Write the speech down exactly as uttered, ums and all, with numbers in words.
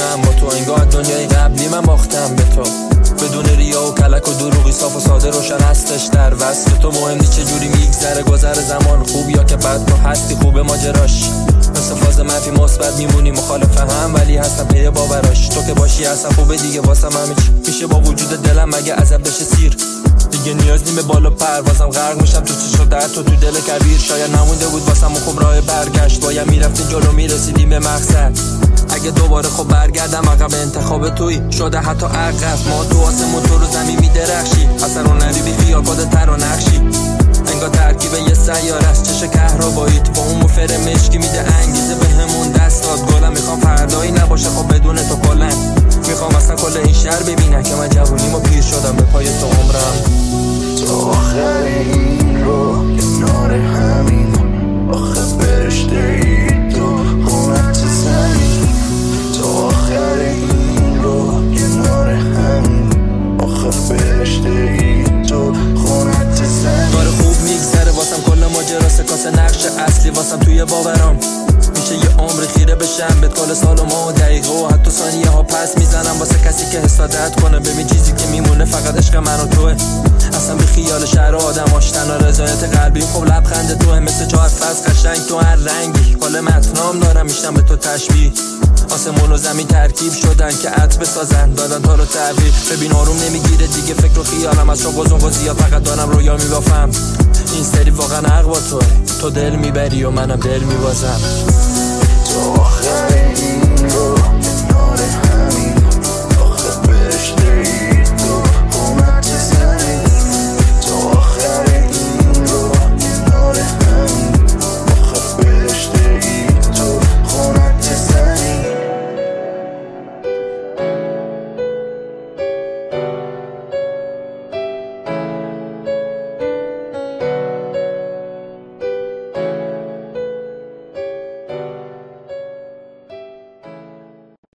عشقم با تو، انگار دنیای قبلی من باختم به تو. بدون ریا و کلک و دروغی، صاف و ساده روشن هستش در وصف تو. مهم نیست چه جوری میگذره گذر زمان، خوب یا که بد تو هستی خوبه ماجراش. مثل فاز منفی مثبت میمونی مخالف هم، ولی هستم پی باوراش. تو که باشی اصلا خوبه دیگه واسم همه چی میشه با وجود دلم، مگه ازت بشه سیر دیگه نیاز نیم به بالا پروازم. غرق میشم تو چشم در تو تو دل کبیر، شاید نمونده بود واسم خوب راه برگشت. باید میرفتیم جلو میرسیدیم به مقصد. اگه دوباره خب برگردم عقب انتخاب توی شده حتی عقب. ما تو آسمون تو رو زمین میدرخشی، اصلا رو نری بی خیال خودت تر و نقشی. انگار ترکیب یه سیاره است چش کهرباییت با اون موفر مشکی میده انگیزه به همون دست داد. گلم میخوام فردایی نباشه خب بدون تو کلن. میخوام اصلا کل این شهر ببینه که من جوونیم و پیر شدم به پای تو عمرم. تو آخر این رو کنار همین، آخه فرشته ای تو خونت زمین. تو آخر این رو کنار همین، آخه فرشته ای تو خونت زمین. داره خوب میگذره واسم کل ماجرا، سکانس نقش اصلی واسم توی باورام. میشه یه عمر خیره بشم بهت کل سال و ماه و دقیقه و حتی ثانیه ها پس میزنم واسه کسی که حسادت کنه. ببین چیزی که میمونه فقط عشق من و توه، اصلا به خیال شهر آدم آشتنا. رضایت قلبی خب لبخند توه، مثل چهار فصل قشنگ تو هر رنگی. کل متنام دارم میشم به تو تشبیه، آسمون و زمین ترکیب شدن که عطر بسازن، دادن تا رو تعبیر. ببین آروم نمیگیره دیگه فکر و خیالم، از شوق و ذوق و زیاد فقط دارم رویا میبافم. این سری واقعا حق با توه، تو دل میبری و منم دل میبازم. تو آخر